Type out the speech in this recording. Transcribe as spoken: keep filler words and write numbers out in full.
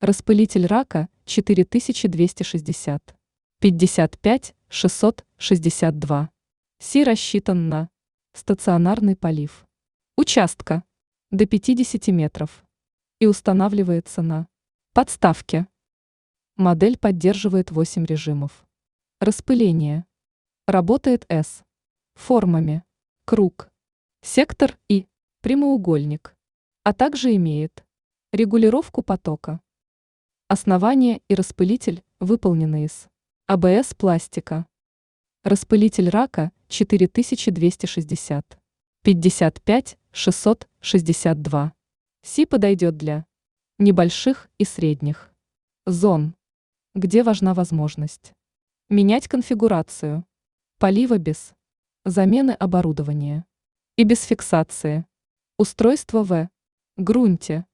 Распылитель рака четыре тысячи двести шестьдесят, пятьдесят пять шестьсот шестьдесят два. Си рассчитан на стационарный полив участка до пятидесяти метров и устанавливается на подставке. Модель поддерживает восемь режимов распыления. Работает с формами круг, сектор и прямоугольник, а также имеет регулировку потока. Основание и распылитель выполнены из А Б С пластика. Распылитель рака четыре тысячи двести шестьдесят, пятьдесят пять шестьсот шестьдесят два. Си подойдет для небольших и средних зон, где важна возможность менять конфигурацию полива без замены оборудования и без фиксации устройства в грунте.